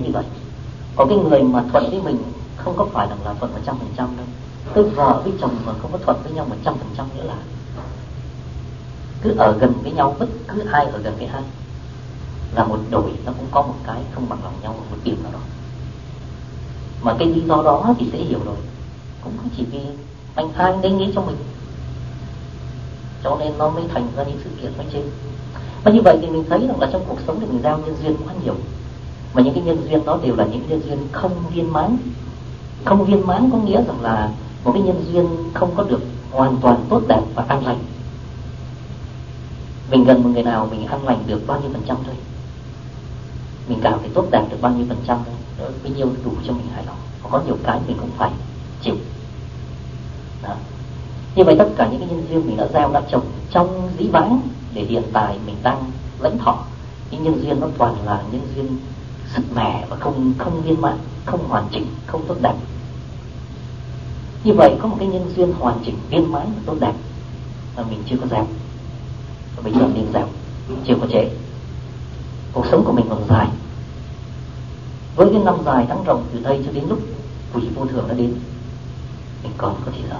như vậy. Còn cái người mà thuận với mình không có phải là thuận 100% đâu. Cái vợ với chồng mà không có thuận với nhau 100% nữa là cứ ở gần với nhau, bất cứ ai ở gần với ai là một đội, nó cũng có một cái không bằng lòng nhau ở một điểm nào đó. Mà cái lý do đó thì sẽ hiểu rồi, cũng không chỉ vì anh hai đấy nghĩ cho mình, cho nên nó mới thành ra những sự kiện nói trên. Và như vậy thì mình thấy rằng là trong cuộc sống thì mình giao nhân duyên quá nhiều, mà những cái nhân duyên đó đều là những nhân duyên không viên mãn. Không viên mãn có nghĩa rằng là một cái nhân duyên không có được hoàn toàn tốt đẹp và an lành. Mình gần một người nào mình an lành được bao nhiêu % thôi, mình cảm thấy tốt đẹp được bao nhiêu % thôi, bấy nhiêu đủ cho mình hài lòng. Có nhiều cái mình cũng phải chịu đó. Như vậy tất cả những cái nhân duyên mình đã gieo, đã trồng trong dĩ vãng để hiện tại mình đang lãnh thọ, những nhân duyên nó toàn là nhân duyên sứt mẻ và không viên mãn, không hoàn chỉnh, không tốt đẹp. Như vậy có một cái nhân duyên hoàn chỉnh, viên mãn và tốt đẹp mà mình chưa có gieo, và bây giờ nên gieo, chưa có trễ. Cuộc sống của mình còn dài, với cái năm dài tháng rộng từ đây cho đến lúc quỷ vô thường đã đến, mình còn có thời giờ.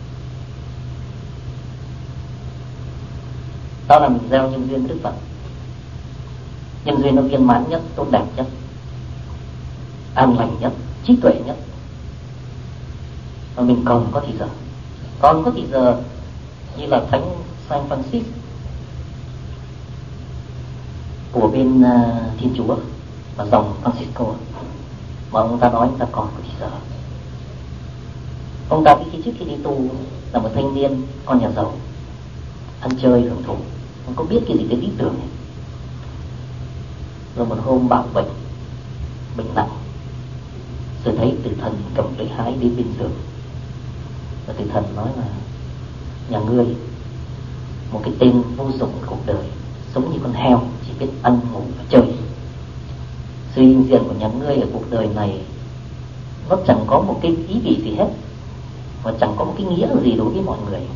Đó là mình gieo nhân duyên với Đức Phật. Nhân duyên nó viên mãn nhất, tốt đẹp nhất, an lành nhất, trí tuệ nhất, và mình còn có thì giờ. Còn có thì giờ như là Thánh Saint Francis của bên Thiên Chúa và dòng Francisco, mà ông ta nói ông ta còn có thì giờ. Ông ta trước khi đi tu là một thanh niên con nhà giàu, ăn chơi hưởng thụ, không có biết cái gì đến lý tưởng này. Rồi một hôm bạo bệnh nặng, rồi thấy tử thần cầm lấy hái đến bên giường, và tử thần nói là nhà ngươi một cái tên vô dụng cuộc đời, sống như con heo, chỉ biết ăn ngủ và chơi. Sự hiện diện của nhà ngươi ở cuộc đời này nó chẳng có một cái ý vị gì hết, và chẳng có một cái nghĩa gì đối với mọi người.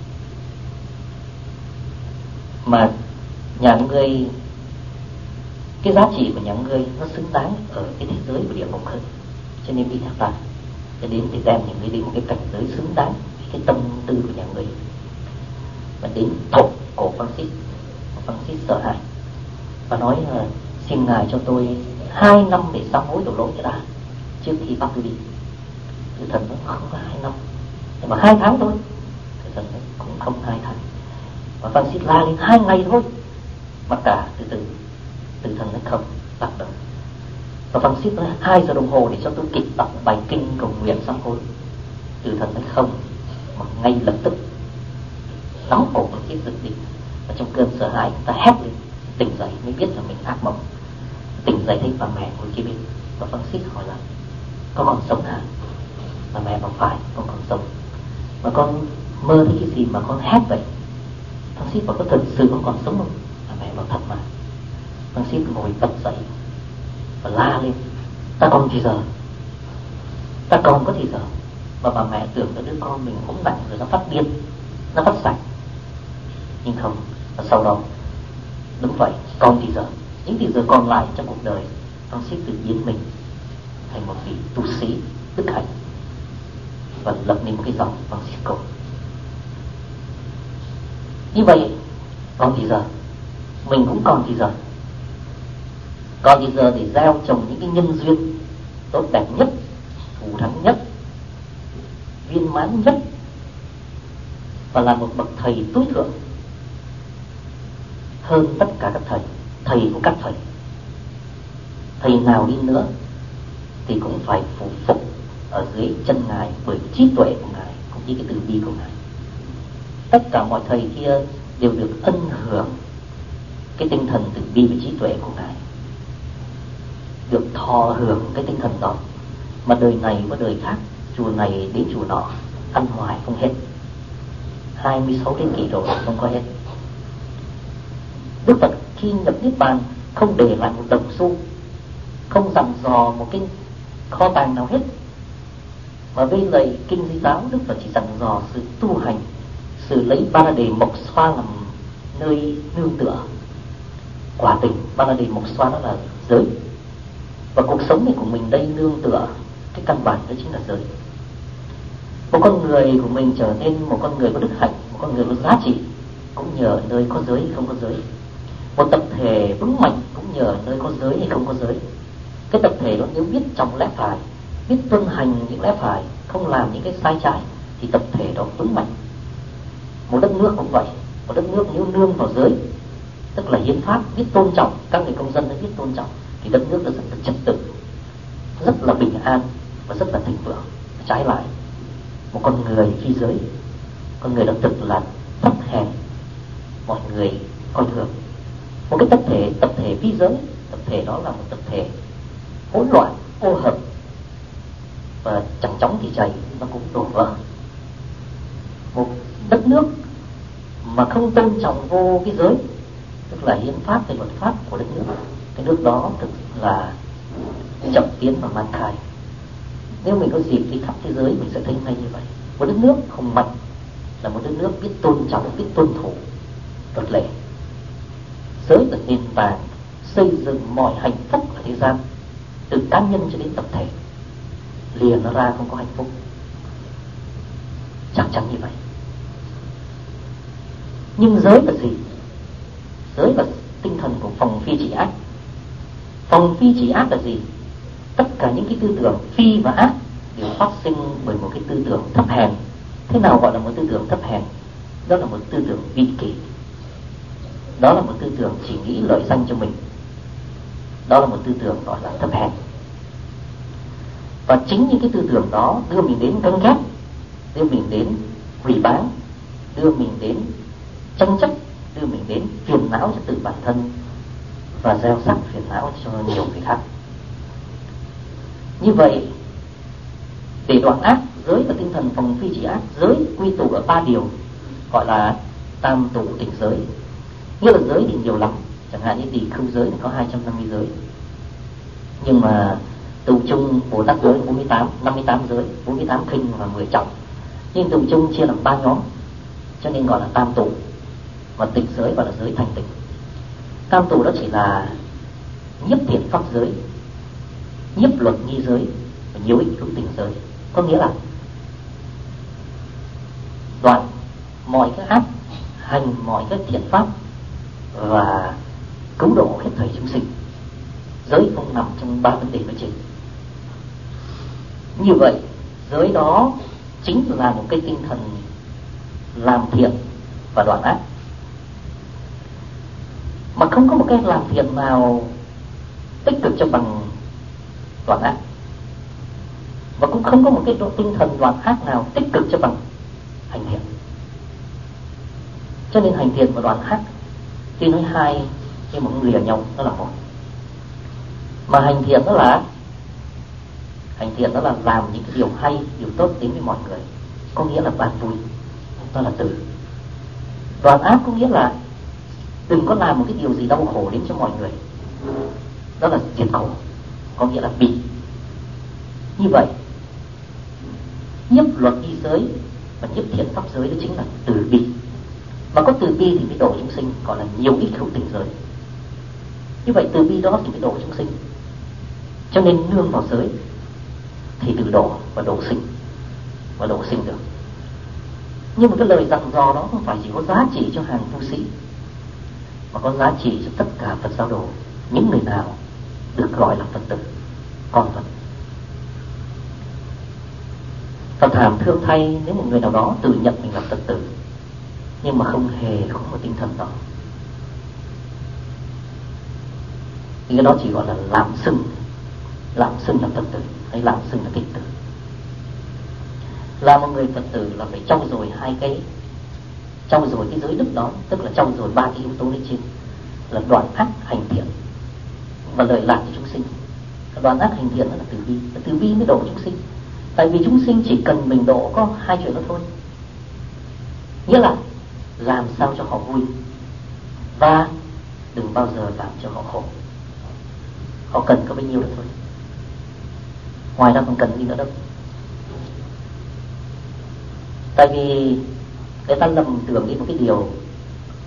Mà nhà ngươi, cái giá trị của nhà ngươi nó xứng đáng ở cái thế giới của địa ngục hơn. Cho nên đi theo ta, cho đến để đem nhà ngươi đến một cái cảnh giới xứng đáng với cái tâm tư của nhà ngươi. Và đến thộp cổ Francis sợ hãi và nói là xin ngài cho tôi 2 năm để sám hối đổ lỗi cho đã, trước khi bắt tôi đi. Tử thần nói không có 2 năm, nhưng mà 2 tháng thôi. Tử thần nói cũng không 2 tháng. Và Francis la lên 2 ngày thôi. Mà cả từ từ tử thần nói không, bắt đầu. Và Francis nói 2 giờ đồng hồ để cho tôi kịp đọc bài kinh cầu nguyện sám hối. Tử thần nói không, mà ngay lập tức nắm cổ Francis giật đi. Và trong cơn sợ hãi ta hét lên, tỉnh dậy mới biết là mình ác mộng. Tỉnh dậy thấy bà mẹ ngồi kia bên, và Francis hỏi là con còn sống hả? Bà mẹ bảo phải, con còn sống. Mà con mơ thấy cái gì mà con hét vậy? Francis bảo có thật sự con còn sống không? Bà mẹ bảo thật mà. Francis ngồi bật dậy và la lên, ta còn thì giờ, ta còn có thì giờ. Và bà mẹ tưởng là đứa con mình ốm nặng rồi nó phát điên, nó phát sạch. Nhưng không. Và sau đó đúng vậy, còn thì giờ, những thì giờ còn lại trong cuộc đời, Francis tự biến mình thành một vị tu sĩ đức hạnh và lập nên một cái dòng Francisco. Như vậy còn thì giờ, mình cũng còn thì giờ. Còn thì giờ để gieo trồng những cái nhân duyên tốt đẹp nhất, thù thắng nhất, viên mãn nhất, và là một bậc thầy tối thượng hơn tất cả các thầy, thầy của các thầy. Thầy nào đi nữa thì cũng phải phụ phục ở dưới chân ngài bởi trí tuệ của ngài cũng như cái từ bi của ngài. Tất cả mọi thầy kia đều được ân hưởng cái tinh thần từ bi và trí tuệ của ngài, được thọ hưởng cái tinh thần đó. Mà đời này với đời khác, chùa này đến chùa nọ, ăn hoài không hết. 26 thế kỷ rồi không có hết. Đức Phật khi nhập Niết Bàn không để lại một đồng xu, không dặn dò một cái kho tàng nào hết. Mà với lời kinh Di giáo, Đức Phật chỉ dặn dò sự tu hành, sự lấy Ba La Đề Mộc Xoa làm nơi nương tựa. Quả tình Ba La Đề Mộc Xoa đó là giới. Và cuộc sống này của mình đây nương tựa cái căn bản đó chính là giới. Một con người của mình trở nên một con người có đức hạnh, một con người có giá trị cũng nhờ nơi có giới hay không có giới. Một tập thể vững mạnh cũng nhờ nơi có giới hay không có giới. Cái tập thể đó nếu biết trọng lẽ phải, biết tuân hành những lẽ phải, không làm những cái sai trái, thì tập thể đó vững mạnh. Một đất nước cũng vậy. Một đất nước nếu nương vào giới, tức là hiến pháp biết tôn trọng, các người công dân biết tôn trọng, thì đất nước nó rất là trật tự, rất là bình an và rất là thịnh vượng. Trái lại, một con người phi giới, con người đó thực là thấp hèn, mọi người coi thường. Một cái tập thể phi giới, tập thể đó là một tập thể hỗn loạn, ô hợp, và chẳng chóng thì chảy nó cũng đổ vỡ. Một đất nước mà không tôn trọng vô cái giới, tức là hiến pháp và luật pháp của đất nước, cái nước đó thực là chậm tiến và man khai. Nếu mình có dịp đi khắp thế giới, mình sẽ thấy ngay như vậy. Một đất nước không mạnh là một đất nước biết tôn trọng, biết tuân thủ luật lệ. Giới là nền tảng xây dựng mọi hạnh phúc ở thế gian, từ cá nhân cho đến tập thể. Lìa nó ra không có hạnh phúc, chắc chắn như vậy. Nhưng giới là gì? Giới là tinh thần của phòng phi chỉ ác. Phòng phi chỉ ác là gì? Tất cả những cái tư tưởng phi và ác đều phát sinh bởi một cái tư tưởng thấp hèn. Thế nào gọi là một tư tưởng thấp hèn? Đó là một tư tưởng vị kỷ. Đó là một tư tưởng chỉ nghĩ lợi danh cho mình. Đó là một tư tưởng gọi là thấp hèn. Và chính những cái tư tưởng đó đưa mình đến ganh ghét, đưa mình đến hủy báng, đưa mình đến tranh chấp, đưa mình đến phiền não cho tự bản thân và gieo rắc phiền não cho nhiều người khác. Như vậy, để đoạn ác, giới và tinh thần phòng phi chỉ ác, giới quy tụ ở 3 điều, gọi là tam tụ tịnh giới. Nghĩa là giới thì nhiều lắm, chẳng hạn như tỳ khưu giới thì có 250 giới, nhưng mà tụ chung Bồ Tát giới 48, 58 giới, 48 khinh và 10 trọng. Nhưng tụ chung chia làm 3 nhóm, cho nên gọi là tam tụ. Và tịnh giới gọi là giới thành tịnh. Tam tụ đó chỉ là nhiếp thiện pháp giới, nhiếp luật nghi giới và nhiễu ích hữu tình giới. Có nghĩa là đoạn mọi cái ác, hành mọi cái thiện pháp và cứu độ hết thảy chúng sinh. Giới không nằm trong 3 vấn đề nói trên. Như vậy, giới đó chính là một cái tinh thần làm thiện và đoạn ác. Mà không có một cái làm thiện nào tích cực cho bằng đoạn ác, và cũng không có một cái tinh thần đoạn ác nào tích cực cho bằng hành thiện. Cho nên hành thiện và đoạn ác tuy nói hai nhưng mà cũng lìa nhau, nó là một. Mà hành thiện đó là làm những cái điều hay, điều tốt đến với mọi người, có nghĩa là ban vui, đó là từ. Đoạn ác có nghĩa là đừng có làm một cái điều gì đau khổ đến cho mọi người, đó là diệt khổ, có nghĩa là bị. Như vậy, nhiếp luật y giới và nhiếp thiện pháp giới đó chính là từ bi. Mà có từ bi thì mới độ chúng sinh, gọi là nhiều ích hữu tình giới. Như vậy từ bi đó thì mới độ chúng sinh. Cho nên nương vào giới thì từ độ và độ sinh, và độ sinh được. Nhưng mà cái lời dặn dò đó không phải chỉ có giá trị cho hàng tu sĩ, mà có giá trị cho tất cả Phật giáo đồ, những người nào được gọi là Phật tử, con Phật. Phật hàm thương thay nếu một người nào đó tự nhận mình là Phật tử nhưng mà không hề có một tinh thần đó, thì cái đó chỉ gọi là làm xưng là Phật tử hay làm xưng là kịch tử. Là một người Phật tử là phải trau dồi hai cái, trau dồi cái giới đức đó, tức là trau dồi 3 cái yếu tố lên trên, là đoạn ác, hành thiện và lợi lạc cho chúng sinh. Đoạn ác hành thiện đó là từ bi mới độ chúng sinh. Tại vì chúng sinh chỉ cần mình độ có 2 chuyện đó thôi, nghĩa là làm sao cho họ vui và đừng bao giờ làm cho họ khổ. Họ cần có bấy nhiêu đó thôi, ngoài ra không cần gì nữa đâu. Tại vì người ta lầm tưởng đến một cái điều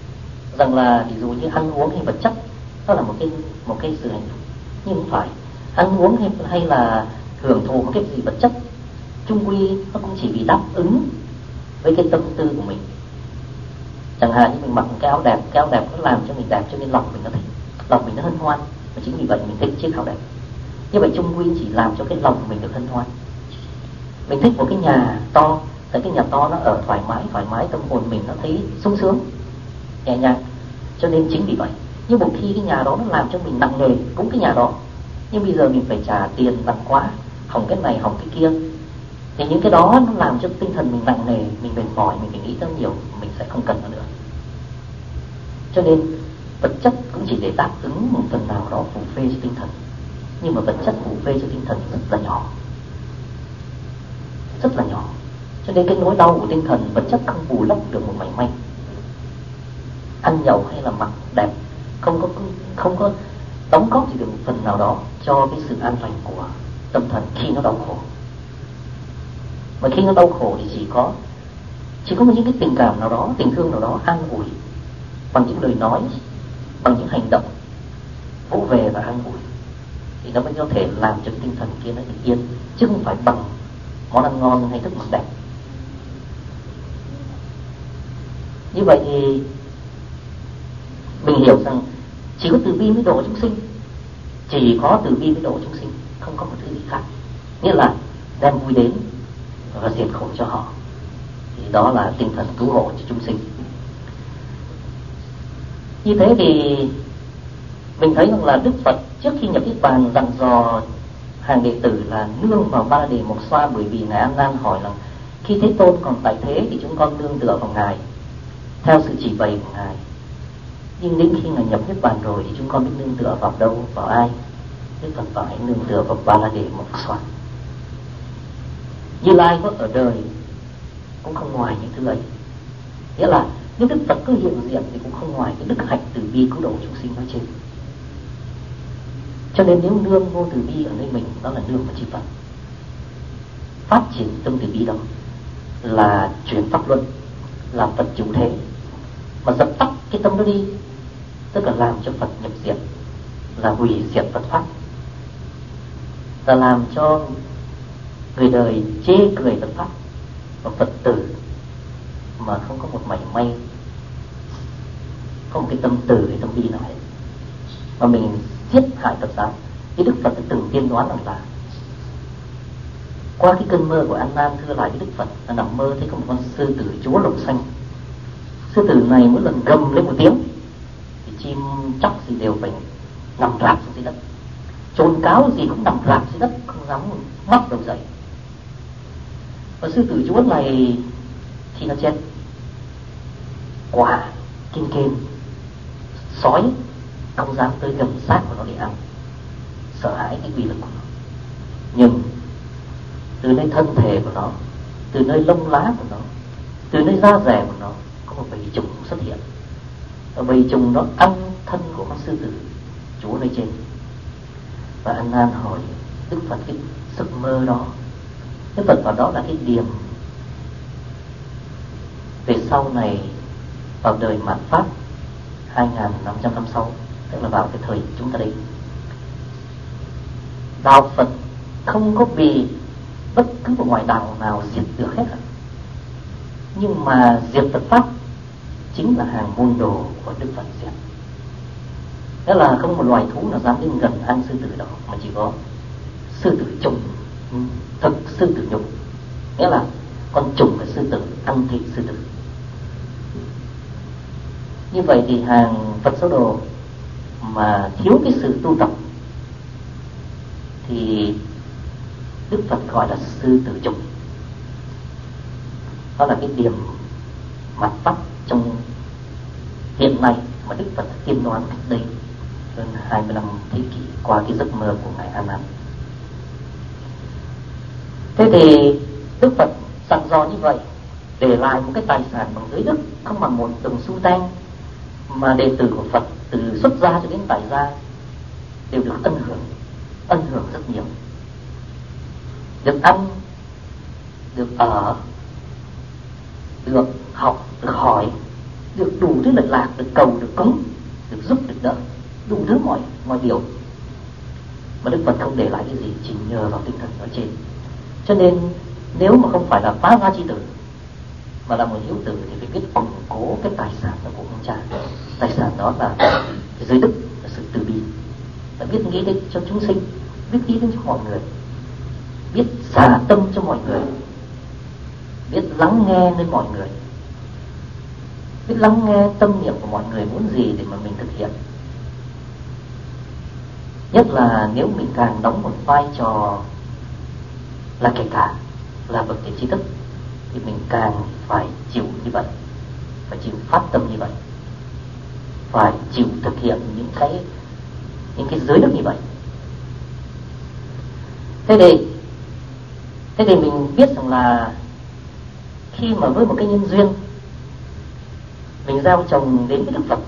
rằng là ví dụ như ăn uống hay vật chất đó là một cái sự hạnh phúc, nhưng không phải. ăn uống hay là hưởng thụ một cái gì vật chất, chung quy nó cũng chỉ vì đáp ứng với cái tâm tư của mình. Chẳng hạn như mình mặc một cái áo đẹp nó làm cho mình đẹp, cho nên lòng mình nó thích, lòng mình nó hân hoan, và chính vì vậy mình thích chiếc áo đẹp. Như vậy chung quy chỉ làm cho cái lòng của mình được hân hoan. Mình thích một cái nhà to, tại cái nhà to nó ở thoải mái, tâm hồn mình nó thấy sung sướng, nhẹ nhàng, cho nên chính vì vậy. Nhưng một khi cái nhà đó nó làm cho mình nặng nề, cũng cái nhà đó, nhưng bây giờ mình phải trả tiền bằng quá, hỏng cái này hỏng cái kia, thì những cái đó nó làm cho tinh thần mình nặng nề, mình mệt mỏi, mình phải nghĩ tới nhiều, mình sẽ không cần nó nữa. Cho nên vật chất cũng chỉ để đáp ứng một phần nào đó phù phê cho tinh thần, nhưng mà vật chất phù phê cho tinh thần rất là nhỏ, rất là nhỏ. Cho nên cái nỗi đau của tinh thần vật chất không bù lấp được một mảy may. Ăn nhậu hay là mặc đẹp không có đóng góp gì được một phần nào đó cho cái sự an lành của tâm thần khi nó đau khổ. Mà khi nó đau khổ thì chỉ có những cái tình cảm nào đó, tình thương nào đó an ủi bằng những lời nói, bằng những hành động vỗ về và an ủi, thì nó mới có thể làm cho cái tinh thần kia nó được yên, chứ không phải bằng món ăn ngon hay thức mặc đẹp. Như vậy thì mình hiểu rằng chỉ có từ bi mới độ chúng sinh, chỉ có từ bi mới độ chúng sinh, không có một thứ gì khác. Nghĩa là đem vui đến và diệt khổ cho họ, thì đó là tinh thần cứu hộ cho chúng sinh. Như thế thì mình thấy rằng là Đức Phật trước khi nhập Niết Bàn dặn dò hàng đệ tử là nương vào Ba Đề Mộc Xoa, bởi vì Ngài A Nan hỏi là khi Thế Tôn còn tại thế thì chúng con nương tựa vào Ngài theo sự chỉ bày của Ngài, nhưng đến khi Ngài nhập Niết Bàn rồi thì chúng con biết nương tựa vào đâu, vào ai? Đức Phật bảo hãy nương tựa vào Ba Đề Mộc Xoa. Như Lai có ở đời cũng không ngoài những thứ ấy. Nghĩa là nếu Đức Phật có hiện diện thì cũng không ngoài cái đức hạnh từ bi cứu độ chúng sinh nói trên. Cho nên nếu nương vô từ bi ở nơi mình, đó là nương vào chư Phật. Phát triển tâm từ bi đó là chuyển pháp luân, là Phật chủ thế. Mà dập tắt cái tâm đó đi, tức là làm cho Phật nhập diệt, là hủy diệt Phật pháp, là làm cho người đời chê cười Phật pháp và Phật tử mà không có một mảy may, không một cái tâm từ, cái tâm bi nào hết, mà mình giết hại Phật giáo. Thì Đức Phật đã từng tiên đoán rằng là qua cái cơn mơ của An Nan thưa lại với Đức Phật, là nằm mơ thấy có một con sư tử chúa lồng xanh. Sư tử này mỗi lần gầm lên một tiếng thì chim chóc gì đều phải nằm rạp xuống dưới đất, chồn cáo gì cũng nằm rạp dưới đất, không dám ngóc đầu dậy. Và sư tử chúa này khi nó chết, quả, kim kên, sói không dám tới gần xác của nó để ăn, sợ hãi cái uy lực của nó. Nhưng từ nơi thân thể của nó, từ nơi lông lá của nó, từ nơi da dẻ của nó, có một bầy trùng xuất hiện. Và bầy trùng nó ăn thân của con sư tử chúa nơi trên. Và An Nan hỏi Đức Phật cái giấc mơ đó. Đức Phật vào đó là cái điểm về sau này, vào đời mạt Pháp 2.500 năm sau, tức là vào cái thời chúng ta đây, đạo Phật không có vì bất cứ một ngoại đạo nào diệt được hết. Nhưng mà diệt Phật pháp chính là hàng môn đồ của Đức Phật diệt. Đó là không một loài thú nào dám đến gần ăn sư tử đó, mà chỉ có sư tử trùng, thực sư tử nhục, nghĩa là con trùng của sư tử ăn thịt sư tử. Như vậy thì hàng Phật giáo đồ mà thiếu cái sự tu tập thì Đức Phật gọi là sư tử trùng. Đó là cái điểm mặt Pháp trong hiện nay mà Đức Phật tiên đoán cách đây hơn 25 thế kỷ qua cái giấc mơ của Ngài A Nan. Thế thì Đức Phật dặn dò như vậy, để lại một cái tài sản bằng giới đức, không bằng một đồng xu tang, mà đệ tử của Phật từ xuất gia cho đến tại gia đều được ân hưởng rất nhiều. Được ăn, được ở, được học, được hỏi, được đủ thứ lệch lạc, được cầu, được cúng, được giúp, được đỡ, đủ thứ mọi điều. mà Đức Phật không để lại cái gì, chỉ nhờ vào tinh thần ở trên. Cho nên nếu mà không phải là phá gia chi tử mà là một hiếu tử thì phải biết củng cố cái tài sản của ông cha. Tài sản đó là cái giới đức, là sự từ bi, là biết nghĩ đến cho chúng sinh, biết nghĩ đến cho mọi người, biết xả tâm cho mọi người, biết lắng nghe đến mọi người, biết lắng nghe tâm niệm của mọi người muốn gì để mà mình thực hiện. Nhất là nếu mình càng đóng một vai trò là kể cả là bậc tiền tri thức thì mình càng phải chịu như vậy, phải chịu phát tâm như vậy, phải chịu thực hiện những cái giới đức như vậy. Thế thì mình biết rằng là khi mà với một cái nhân duyên mình gieo trồng đến với Đức Phật,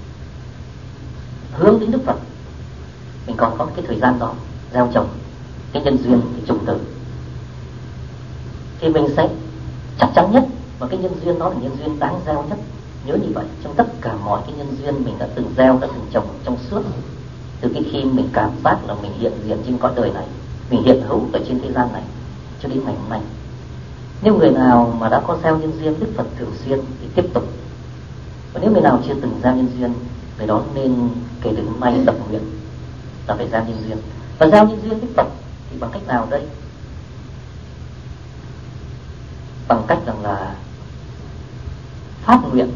hướng đến Đức Phật, mình còn có cái thời gian đó gieo trồng cái nhân duyên, cái chủng tử, thì mình sẽ chắc chắn nhất và cái nhân duyên đó là nhân duyên đáng gieo nhất. Nhớ như vậy, trong tất cả mọi cái nhân duyên mình đã từng gieo, đã từng trồng trong suốt từ cái khi mình cảm giác là mình hiện diện trên cõi đời này, mình hiện hữu ở trên thế gian này cho đến ngày hôm nay. Nếu người nào mà đã có gieo nhân duyên Đức Phật thường xuyên thì tiếp tục, và nếu người nào chưa từng gieo nhân duyên, người đó nên kể từ hôm nay tập nguyện là phải gieo nhân duyên. Và gieo nhân duyên Đức Phật thì bằng cách nào đây? Bằng cách rằng là phát nguyện,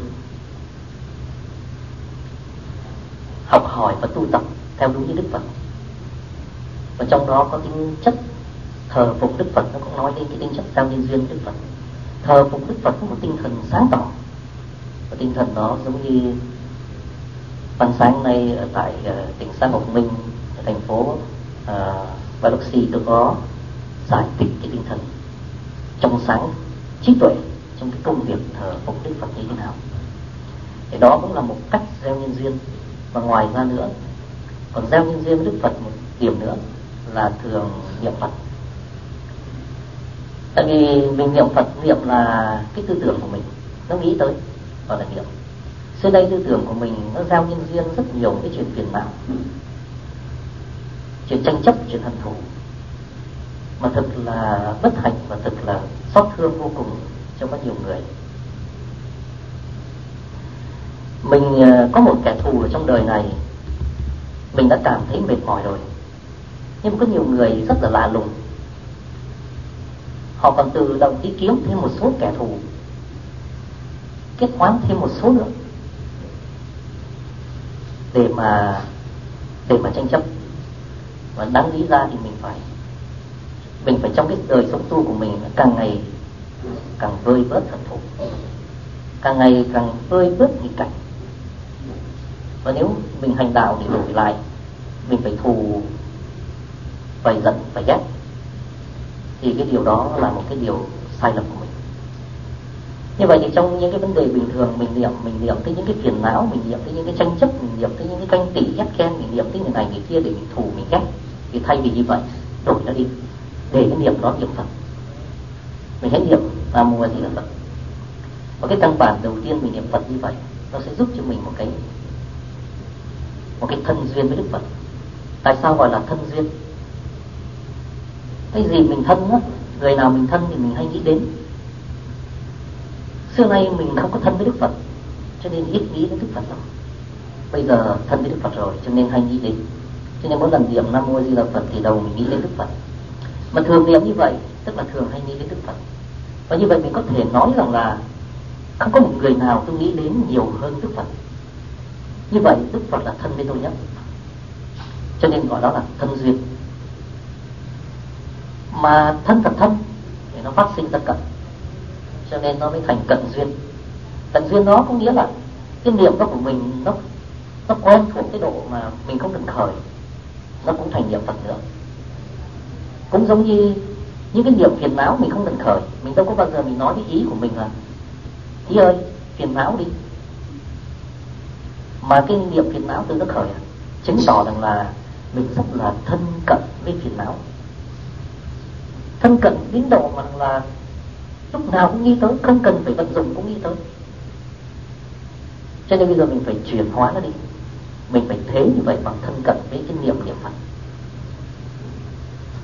học hỏi và tu tập theo đúng như Đức Phật. Và trong đó có tính chất thờ phụng Đức Phật, nó cũng nói đến cái tính chất gieo nhân duyên Đức Phật. Thờ phụng Đức Phật có một tinh thần sáng tỏ, và tinh thần đó giống như ban sáng nay ở tại tỉnh Sa Mộc Minh, ở thành phố Biloxi, tôi có giải thích cái tinh thần trong sáng trí tuệ trong cái công việc thờ phụng Đức Phật như thế nào. Thì đó cũng là một cách gieo nhân duyên. Và ngoài ra nữa, còn gieo nhân duyên với Đức Phật một điểm nữa là thường niệm Phật. Tại vì mình niệm Phật, niệm là cái tư tưởng của mình nó nghĩ tới và là niệm. Xưa đây tư tưởng của mình nó gieo nhân duyên rất nhiều cái chuyện phiền não, chuyện tranh chấp, chuyện hận thù, mà thực là bất hạnh và thực là xót thương vô cùng cho có nhiều người. Mình có một kẻ thù ở trong đời này, mình đã cảm thấy mệt mỏi rồi. Nhưng mà có nhiều người rất là lạ lùng, họ còn tự động đi kiếm thêm một số kẻ thù, kết oán thêm một số nữa để mà tranh chấp. Và đáng lý ra thì mình phải trong cái đời sống tu của mình càng ngày càng vơi bớt hận thù, càng ngày càng vơi bớt nghịch cảnh. Và nếu mình hành đạo để đổi lại, mình phải thù, phải giận, phải ghét, thì cái điều đó là một cái điều sai lầm của mình. Như vậy thì trong những cái vấn đề bình thường mình niệm tới những cái phiền não, mình niệm tới những cái tranh chấp, mình niệm tới những cái ganh tị ghét ghen, mình niệm tới người này người kia để mình thù, mình ghét, thì thay vì như vậy, đổi nó đi, để cái niệm đó niệm Phật. Mình hãy niệm Nam Mô A Di Đà Phật. Và cái căn bản đầu tiên mình niệm Phật như vậy, nó sẽ giúp cho mình một cái thân duyên với Đức Phật. Tại sao gọi là thân duyên? Cái gì mình thân á, người nào mình thân thì mình hay nghĩ đến. Xưa nay mình không có thân với Đức Phật, cho nên ít nghĩ đến Đức Phật đâu. Bây giờ thân với Đức Phật rồi, cho nên hay nghĩ đến. Cho nên mỗi lần niệm Nam Mô A Di Đà Phật thì đầu mình nghĩ đến Đức Phật. Mà thường niệm như vậy, tức là thường hay nghĩ đến Đức Phật. Và như vậy mình có thể nói rằng là không có một người nào tôi nghĩ đến nhiều hơn Đức Phật. Như vậy Đức Phật là thân với tôi nhất, cho nên gọi đó là thân duyên. Mà thân thật thân thì nó phát sinh ra cận, cho nên nó mới thành cận duyên. Cận duyên đó có nghĩa là cái niệm đó của mình nó quen thuộc cái độ mà mình không cần khởi, nó cũng thành niệm Phật nữa. Cũng giống như những cái niệm phiền não mình không cần khởi, mình đâu có bao giờ mình nói cái ý của mình là Thí ơi phiền não đi, mà cái niệm phiền não từ nó khởi, chứng tỏ rằng là mình rất là thân cận với phiền não, thân cận đến độ mà là lúc nào cũng nghĩ tới, không cần phải vận dụng cũng nghĩ tới. Cho nên bây giờ mình phải chuyển hóa nó đi, mình phải thế như vậy bằng thân cận với cái niệm Phật.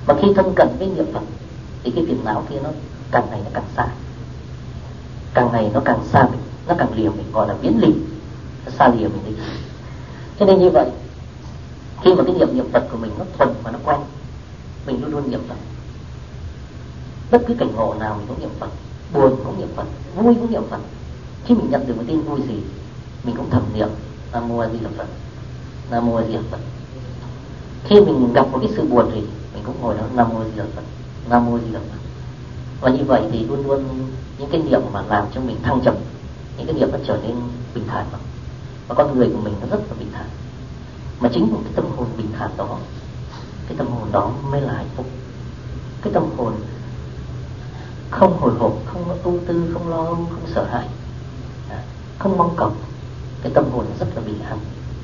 Mà khi thân cận với niệm Phật thì cái phiền não kia nó càng ngày nó càng xa, càng ngày nó càng xa mình, nó càng lìa mình, gọi là biến lì, nó xa lìa mình đi. Cho nên như vậy, khi mà cái niệm Phật của mình nó thuần và nó quen, mình luôn luôn niệm Phật. Bất cứ cảnh ngộ nào mình cũng niệm Phật, buồn cũng niệm Phật, vui cũng niệm Phật. Khi mình nhận được một tin vui gì, mình cũng thầm niệm Nam Mô A Di Đà Phật, Nam Mô A Di Đà Phật. Khi mình gặp một cái sự buồn thì mình cũng ngồi đó Nam Mô A Di Đà Phật, Nam Mô A Di Đà Phật. Và như vậy thì luôn luôn những cái niệm mà làm cho mình thăng trầm, những cái niệm nó trở nên bình thản mà. Và con người của mình nó rất là bình thản. Mà chính một cái tâm hồn bình thản đó, cái tâm hồn đó mới là hạnh phúc. Cái tâm hồn không hồi hộp, không ưu tư, không lo âu, không sợ hãi, không mong cầu. Cái tâm hồn rất là bình an.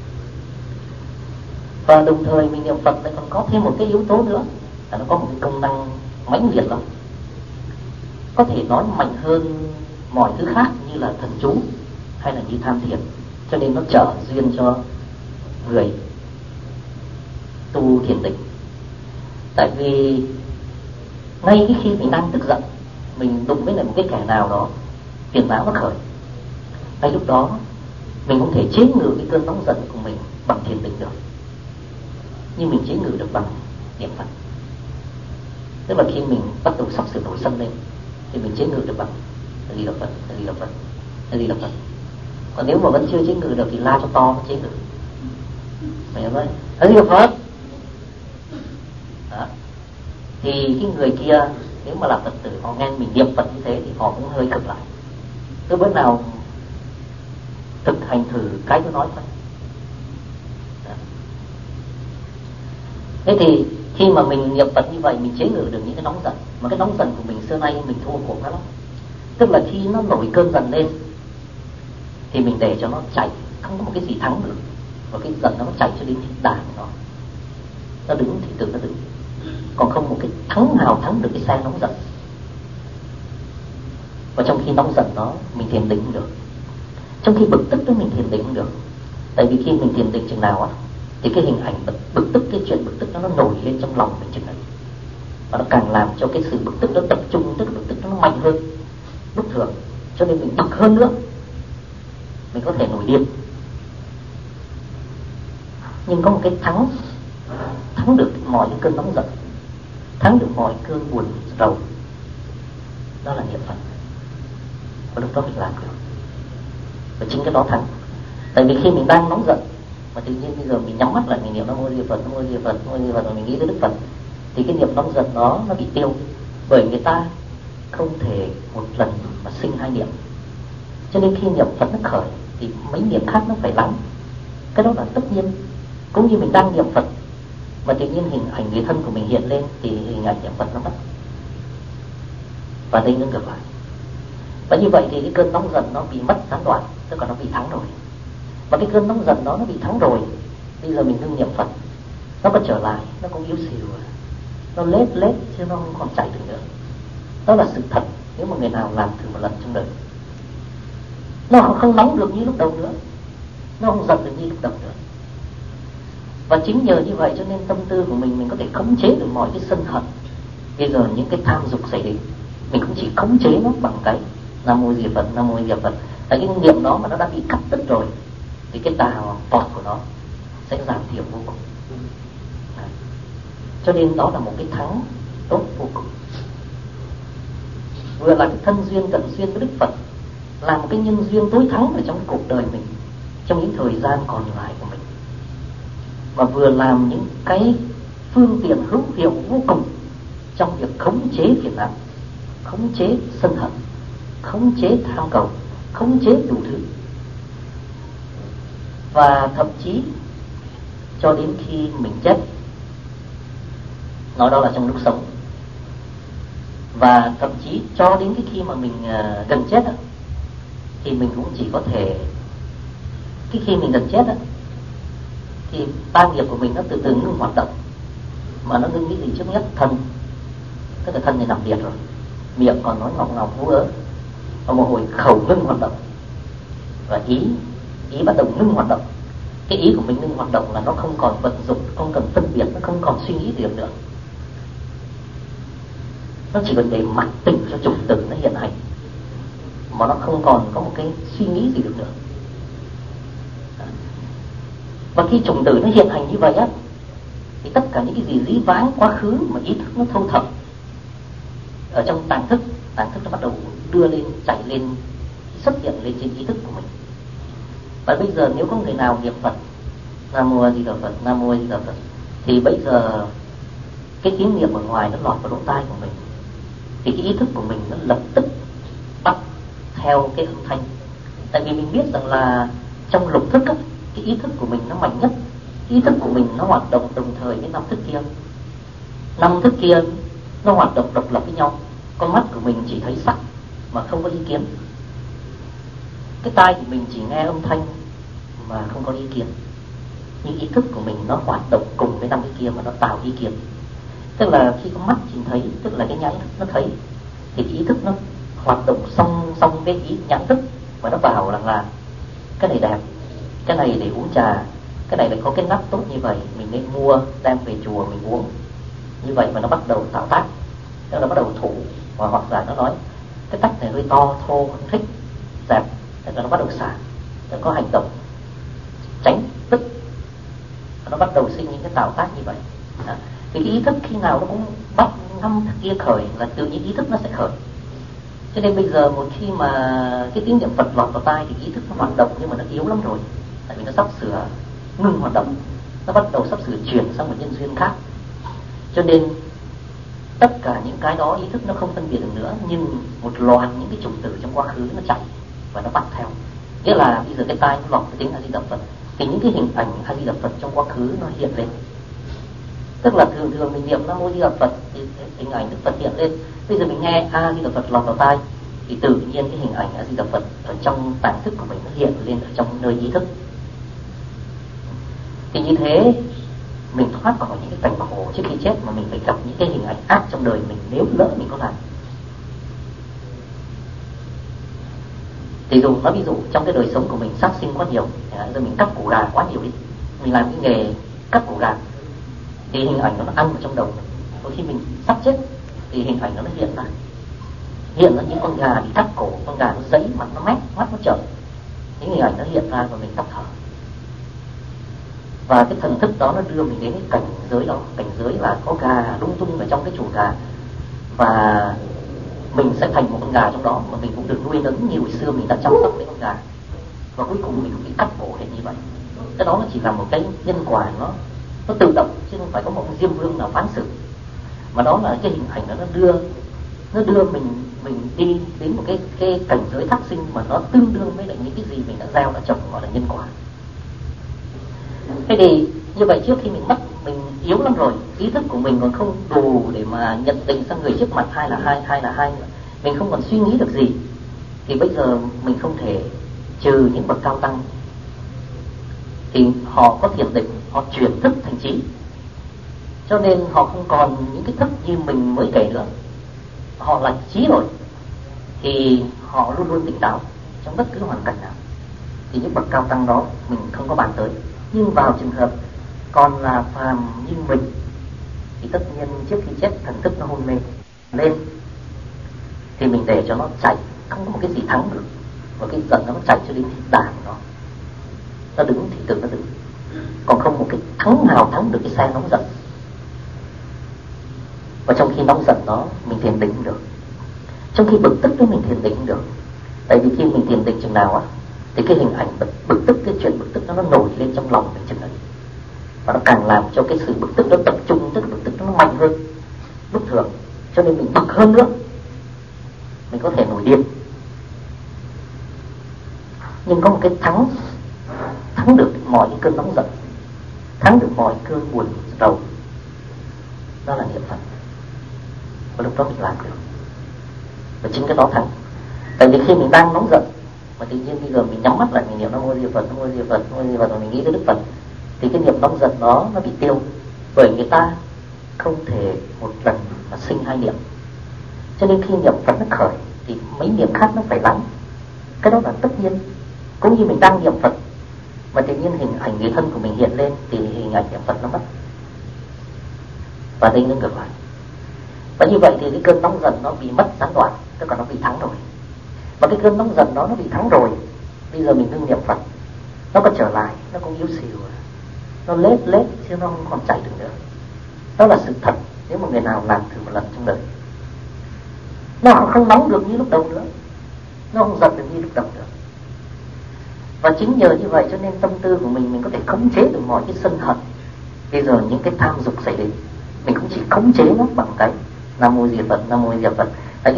Và đồng thời mình niệm Phật lại còn có thêm một cái yếu tố nữa là nó có một cái công năng mãnh liệt lắm. Có thể nói mạnh hơn mọi thứ khác như là thần chú hay là như tham thiền. Cho nên nó trở duyên cho người tu thiền định. Tại vì ngay cái khi mình đang tức giận, mình đụng với lại một cái kẻ nào đó, phiền não nó khởi, ngay lúc đó mình không thể chế ngự cái cơn nóng giận của mình bằng thiền định được, nhưng mình chế ngự được bằng niệm Phật. Tức là khi mình bắt đầu sắp sửa nổi sân lên thì mình chế ngự được bằng A Di Đà Phật, A Di Đà Phật, A Di Đà Phật. Còn nếu mà vẫn chưa chế ngự được thì la cho to chế ngự. Mày nói A Di Đà Phật. Đó. Thì cái người kia nếu mà là Phật tử, họ nghe mình niệm Phật như thế thì họ cũng hơi cực lại. Cứ bữa nào thực hành thử cái tôi nói thôi. Đó. Thế thì khi mà mình niệm Phật như vậy, mình chế ngự được những cái nóng giận. Mà cái nóng giận của mình xưa nay mình thua cuộc nó lắm. Tức là khi nó nổi cơn giận lên thì mình để cho nó chạy, không có một cái gì thắng được. Và cái giận nó chạy cho đến cái đà của nó đứng thì tự nó đứng. Còn không một cái thắng nào thắng được cái xe nóng giận. Và trong khi nóng giận đó mình thiền định cũng được, trong khi bực tức đó mình thiền định cũng được. Tại vì khi mình thiền định chừng nào á thì cái hình ảnh bực tức, cái chuyện bực tức nó nổi lên trong lòng mình chừng này. Và nó càng làm cho cái sự bực tức nó tập trung, tức là bực tức nó mạnh hơn bất thường. Cho nên mình bực hơn nữa, mình có thể nổi điên. Nhưng có một cái thắng được mọi những cơn nóng giận, thắng được mọi cơn buồn rầu, đó là niệm Phật. Và lúc đó mình làm được. Và chính cái đó thắng. Tại vì khi mình đang nóng giận mà tự nhiên bây giờ mình nhắm mắt lại, mình niệm Nam Mô A Di Đà Phật, Nam Mô A Di Đà Phật, Nam Mô A Di Đà Phật, và mình nghĩ tới Đức Phật, thì cái niệm nóng giận đó nó bị tiêu. Bởi người ta không thể một lần mà sinh hai niệm. Cho nên khi niệm Phật nó khởi thì mấy niệm khác nó phải lắng. Cái đó là tất nhiên. Cũng như mình đang niệm Phật mà tự nhiên hình ảnh người thân của mình hiện lên thì hình ảnh niệm Phật nó mất. Và đây nó ngược lại. Và như vậy thì cái cơn nóng giận nó bị mất gián đoạn, tức là nó bị thắng rồi. Và cái cơn nóng giận đó nó bị thắng rồi, bây giờ mình ngưng niệm Phật, nó có trở lại, nó cũng yếu xìu, nó lết chứ nó không còn chạy được nữa. Đó là sự thật nếu mà người nào làm thử một lần trong đời. Nó không nóng được như lúc đầu nữa, nó không giận được như lúc đầu nữa. Và chính nhờ như vậy cho nên tâm tư của mình có thể khống chế được mọi cái sân hận. Bây giờ những cái tham dục xảy đến, mình cũng chỉ khống chế nó bằng cái Nam Mô A Di Đà Phật, Nam Mô A Di Đà Phật. Tại cái niệm đó mà nó đã bị cắt đứt rồi thì cái tà vọt của nó sẽ giảm thiểu vô cùng. Cho nên đó là một cái thắng tốt vô cùng. Vừa là cái thân duyên cận duyên với Đức Phật, là một cái nhân duyên tối thắng ở trong cuộc đời mình, trong những thời gian còn lại của mình. Và vừa làm những cái phương tiện hữu hiệu vô cùng trong việc khống chế phiền não, khống chế sân hận, khống chế tham cầu, khống chế đủ thứ. Và thậm chí cho đến khi mình chết, nói đó là trong lúc sống, và thậm chí cho đến cái khi mà mình gần chết thì mình cũng chỉ có thể, cái khi mình gần chết thì ba nghiệp của mình nó từ từ ngưng hoạt động. Mà nó ngưng cái gì trước nhất? Thân. Tức là thân này nằm liệt rồi, miệng còn nói ngọng ngọc vú ớ, và một hồi khẩu ngưng hoạt động, và ý bắt đầu ngưng hoạt động. Cái ý của mình ngưng hoạt động là nó không còn vận dụng, không cần phân biệt, nó không còn suy nghĩ được nữa. nó chỉ còn để mặc tỉnh cho chủng tử nó hiện hành, mà nó không còn có một cái suy nghĩ gì được nữa. Và khi chủng tử nó hiện hành như vậy á, thì tất cả những cái gì dĩ vãng quá khứ mà ý thức nó thâu thập ở trong tàng thức nó bắt đầu đưa lên, chạy lên, xuất hiện lên trên ý thức của mình. Và bây giờ nếu có người nào niệm Phật, Nam Mô A Di Đà Phật, Nam Mô A Di Đà Phật, thì bây giờ cái tiếng niệm ở ngoài nó lọt vào lỗ tai của mình, thì cái ý thức của mình nó lập tức bắt theo cái âm thanh. Tại vì mình biết rằng là trong lục thức á, cái ý thức của mình nó mạnh nhất. Ý thức của mình nó hoạt động đồng thời với năm thức kia. Năm thức kia nó hoạt động độc lập với nhau. Con mắt của mình chỉ thấy sắc mà không có ý kiến. Cái tai của mình chỉ nghe âm thanh mà không có ý kiến. Nhưng ý thức của mình nó hoạt động cùng với năm cái kia mà nó tạo ý kiến. Tức là khi con mắt chỉ thấy, tức là cái nhãn thức nó thấy, thì ý thức nó hoạt động song song với ý nhãn thức, và nó bảo rằng là cái này đẹp, cái này để uống trà, cái này lại có cái nắp tốt như vậy, mình nên mua đem về chùa mình uống. Như vậy mà nó bắt đầu tạo tác, tức là bắt đầu thủ, và hoặc là nó nói cái tách này hơi to, thô, không thích, đẹp, tức là nó bắt đầu xả, nó có hành động tránh tức, nó bắt đầu sinh những cái tạo tác như vậy. Thì cái ý thức khi nào nó cũng bắt năm thức kia khởi là tự nhiên ý thức nó sẽ khởi. Cho nên bây giờ một khi mà cái tiếng niệm Phật lọt vào tai thì ý thức nó hoạt động, nhưng mà nó yếu lắm rồi, tại vì nó sắp sửa ngừng hoạt động, nó bắt đầu sắp sửa chuyển sang một nhân duyên khác. Cho nên tất cả những cái đó ý thức nó không phân biệt được nữa, nhưng một loạt những cái chủng tử trong quá khứ nó chạy và nó bắt theo. Nghĩa là bây giờ cái tai nó lọt cái tiếng A Di Đà Phật, thì những cái hình ảnh A Di Đà Phật trong quá khứ nó hiện lên. Tức là thường thường mình niệm Nam Mô A Di Đà Phật thì hình ảnh Đức Phật hiện lên. Bây giờ mình nghe A Di Đà Phật lọt vào tai thì tự nhiên cái hình ảnh A Di Đà Phật ở trong tạng thức của mình nó hiện lên ở trong nơi ý thức. Thì như thế mình thoát khỏi những cái cảnh khổ trước khi chết mà mình phải gặp những cái hình ảnh ác trong đời mình nếu lỡ mình có làm. Thì nói ví dụ trong cái đời sống của mình sát sinh quá nhiều, rồi mình cắt củ gà quá nhiều đi, mình làm cái nghề cắt củ gà, thì hình ảnh nó ăn vào trong đầu mình. Đôi khi mình sắp chết thì hình ảnh nó hiện ra những con gà bị cắt cổ, con gà nó dẫy, mặt nó mét, mắt nó trợn, những hình ảnh nó hiện ra và mình tắt thở. Và cái thần thức đó nó đưa mình đến cái cảnh giới đó. Cảnh giới là có gà lung tung ở trong cái chuồng gà, và mình sẽ thành một con gà trong đó, mà mình cũng được nuôi nấng như hồi xưa mình đã chăm sóc với con gà, và cuối cùng mình cũng bị cắt cổ đến như vậy. Cái đó nó chỉ là một cái nhân quả, nó tự động, chứ không phải có một diêm vương nào phán xử, mà đó là cái hình ảnh đó nó đưa mình đi đến một cái cảnh giới thác sinh mà nó tương đương với lại những cái gì mình đã gieo đã trồng, gọi là nhân quả. Thế thì như vậy trước khi mình mất, mình yếu lắm rồi, ý thức của mình còn không đủ để mà nhận định sang người trước mặt hai là hai, mình không còn suy nghĩ được gì, thì bây giờ mình không thể trừ những bậc cao tăng thì họ có thiền định, họ chuyển thức thành trí, cho nên họ không còn những cái thức như mình mới kể nữa, họ là trí rồi, thì họ luôn luôn tỉnh táo trong bất cứ hoàn cảnh nào. Thì những bậc cao tăng đó mình không có bàn tới. Nhưng vào trường hợp còn là phàm như mình thì tất nhiên trước khi chết thần thức nó hôn mê lên, thì mình để cho nó chạy, không có một cái gì thắng được, và cái giận nó chạy cho đến khi đàn nó đứng thì tự nó đứng, còn không một cái thắng nào thắng được cái xe nóng giận. Và trong khi nóng giận đó mình thiền định được, trong khi bực tức đó mình thiền định được. Tại vì khi mình thiền định chừng nào á, thì cái hình ảnh bực tức, cái chuyện bực tức nó nổi lên trong lòng mình chừng ấy, và nó càng làm cho cái sự bực tức nó tập trung, tức là bực tức nó mạnh hơn lúc thường, cho nên mình bực hơn nữa, mình có thể nổi điên. Nhưng có một cái thắng được mọi những cơn nóng giận, thắng được mọi cơn buồn rầu, đó là niệm Phật. Và lúc đó mình làm được, và chính cái đó thắng. Tại vì khi mình đang nóng giận mà tự nhiên bây giờ mình nhắm mắt lại, mình niệm Nam Mô A Di Đà Phật, Nam Mô A Di Đà Phật, Nam Mô A Di Đà Phật, và mình nghĩ tới Đức Phật, thì cái niệm nóng giận đó nó bị tiêu. Bởi người ta không thể một lần mà sinh hai niệm, cho nên khi niệm Phật nó khởi thì mấy niệm khác nó phải lắng. Cái đó là tất nhiên. Cũng như mình đang niệm Phật mà tự nhiên hình ảnh người thân của mình hiện lên, thì hình ảnh niệm Phật nó mất. Và đây nó ngược lại. Và như vậy thì cái cơn nóng giận nó bị mất gián đoạn, tức là nó bị thắng rồi. Và cái cơn nóng giận đó nó bị thắng rồi, bây giờ mình ngưng niệm Phật, nó có trở lại, nó cũng yếu xìu, nó lết chứ nó không còn chạy được nữa. Đó là sự thật nếu mà người nào làm thử một lần trong đời. Nó không nóng được như lúc đầu nữa, nó không giận được như lúc đầu nữa. Và chính nhờ như vậy cho nên tâm tư của mình có thể khống chế được mọi cái sân hận. Bây giờ những cái tham dục xảy đến, mình cũng chỉ khống chế nó bằng cái Nam Mô Di Phật, Nam Mô Di Phật.